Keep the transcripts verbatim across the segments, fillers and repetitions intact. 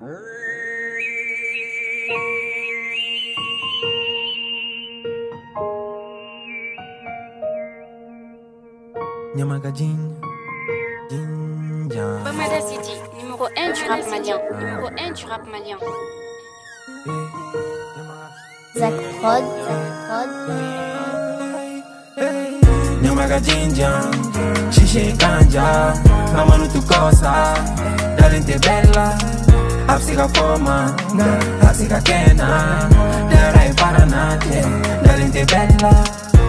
Nyamagajin, Jinja. Bamada City, numéro un du rap malien. Numéro un du rap malien. Zach Prod, Zach Prod. Nyamagajinja, Shishi Kanja, Namanu Tukosa, Dalinte Bella, Apsika Foma, Apsika Kena, Darai Paranate, Dalinte Bella.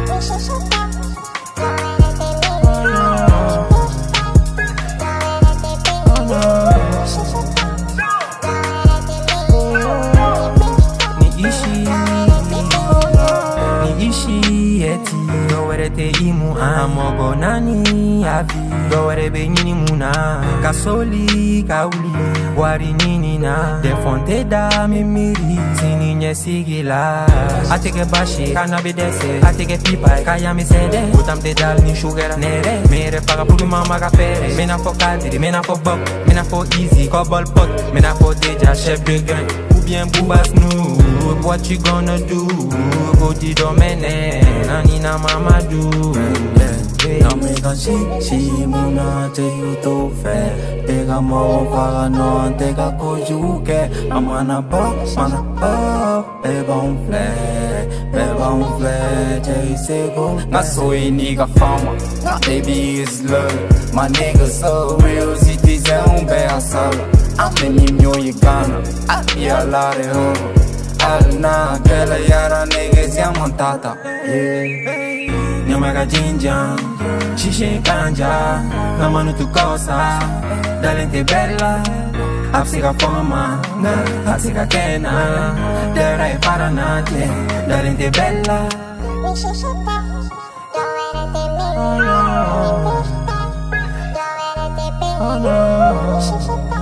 Te imu amogo nani avi Dore be nyini muna Kasoli kauli Wari nini na Defonte da mimiri Sini nye sigila Ateke bashi Kana bedese Ateke pipa Kaya mi sede Utam te dal ni sugar Nere Mere paga pugi mama ka fere Mena fo kadiri Mena fo bok Mena fo easy Cobble pot Mena fo deja Chef de grain Ou bien Booba Snoop What you gonna do Go di domene Nani na mama do Namega si si muna te yuto fe Tega mo para no tega kojuke Amana ba mana ba Beba un fle Beba un fle Jay sego Na soy nigga fama Baby is love My nigga so real citizen un bea sala Ameni myo ye gana Abi ala de ho Alna Kela yara nigga siamo tata Yeah Nyamagajinja, Shishi Kanja, Namanu Tukosa, Dalinte Bella, Apsika Foma, Apsika Kena, Darai Paranate, Dalinte Bella. Oh no, oh no,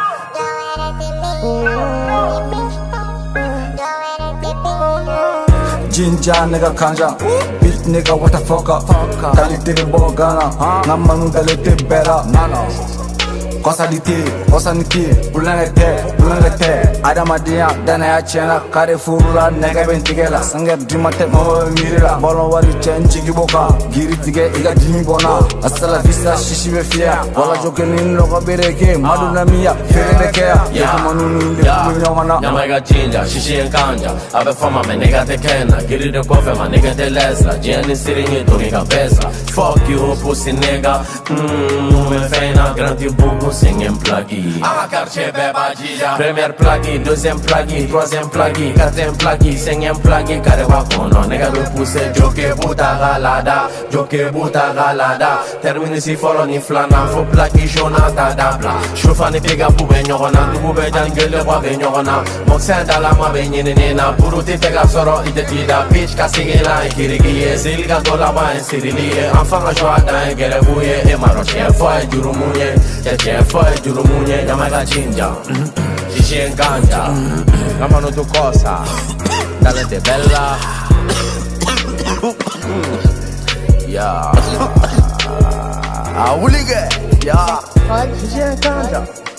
Jinja nigga kanja Bitch nigga what the fuck up Qualité bogana Namanu dalite bera Nana Causality, causality Bulangete, bulangete Adamadia, dana ya chena Kare furula, nega bentigela Sange dimate mo mirila Bolon wari chen chiki boka Giri tige iga dimi bona Asala vista shishi be fia Wala joke nin loka bereke Maduna miya, fere dekea Yeko manunu inde kumi nyomana Nyamaga jinja, shishi nkanja Abe fama me nega te kena Giri de kofe ma nega te lesla Jeni siringi togi ka besa Fuck you pussy nigga Mmm, me feina Granti bubu singing pluggy Ama karche beba jija Premier pluggy, deuxième pluggy Troisième pluggy, quatrième pluggy Cinquième pluggy, kare wakono Nega be pousse, joke buta galada Joke buta galada Termine si folo ni flana Fo pluggy, shona ta dabla Shofa ni pega pube nyogona Dubu be jangele kwa be nyogona Moksen dala ma be nyini nina Puruti pega soro ite tida Bitch ka sigila ikirigiye Silga dola ba insiriliye Enfanga joa da engere buye Emaro chien foye juru munye Chien foye juru munye Nyamaga jinja Shishi nkanja Namanu Tukosa Dalinte Bella Yeah Awulige Yeah Shishi nkanja